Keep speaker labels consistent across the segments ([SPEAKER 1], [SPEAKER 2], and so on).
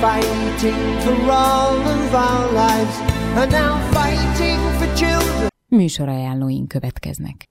[SPEAKER 1] fighting for all of our lives, and now fighting for children.
[SPEAKER 2] Műsorajánlóink következnek.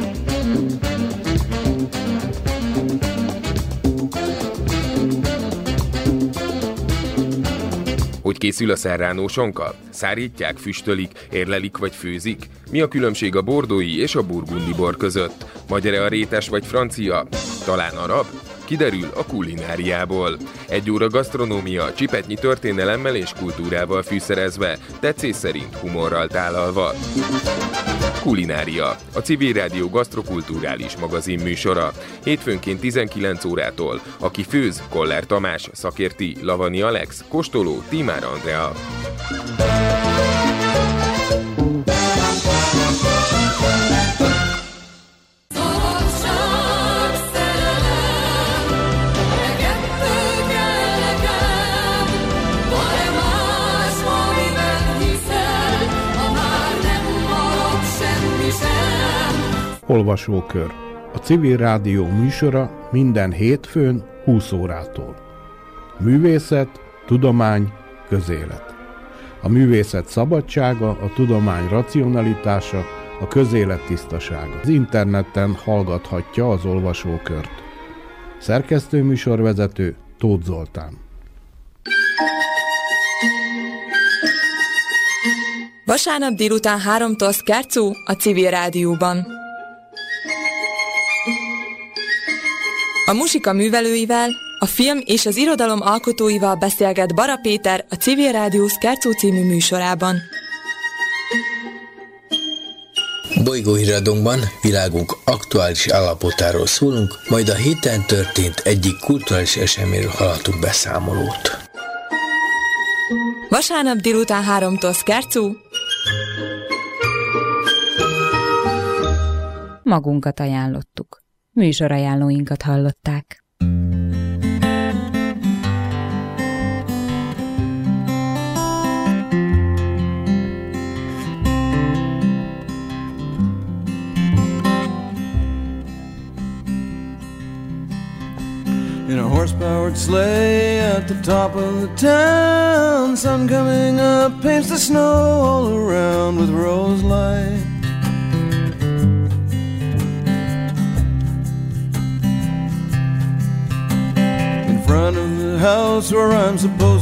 [SPEAKER 3] Hogy készül a serrano-sonka? Szárítják, füstölik, érlelik vagy főzik? Mi a különbség a bordói és a burgundi bor között? Magyar-e a rétes vagy francia? Talán arab? Kiderül a kulináriából. 1 óra gasztronómia, csipetnyi történelemmel és kultúrával fűszerezve, tetszés szerint humorral tálalva. Kulinária, a Civil Rádió gasztrokulturális magazin műsora. Hétfőnként 19 órától. Aki főz, Koller Tamás, szakérti, Lavani Alex, kóstoló, Tímár Andrea.
[SPEAKER 4] Olvasókör. A Civil Rádió műsora minden hétfőn 20 órától. Művészet, tudomány, közélet. A művészet szabadsága, a tudomány racionalitása, a közélet tisztasága. Az interneten hallgathatja az olvasókört. Szerkesztő műsorvezető Tóth Zoltán.
[SPEAKER 5] Vasárnap délután 3-tól Szkárczó a Civil Rádióban. A muzsika művelőivel, a film és az irodalom alkotóival beszélget Bara Péter a Civil Rádió Szkárczó című műsorában.
[SPEAKER 6] Bolygóhíradónkban világunk aktuális állapotáról szólunk, majd a héten történt egyik kulturális eseményről hallhatunk beszámolót.
[SPEAKER 5] Vasárnap délután 3-tól Szkárczó.
[SPEAKER 2] Magunkat ajánlottuk. Műsorajánlóinkat hallották.
[SPEAKER 7] In a horse-powered sleigh at the top of the town, sun coming up paints the snow all around with rose light. In front of the house where I'm supposed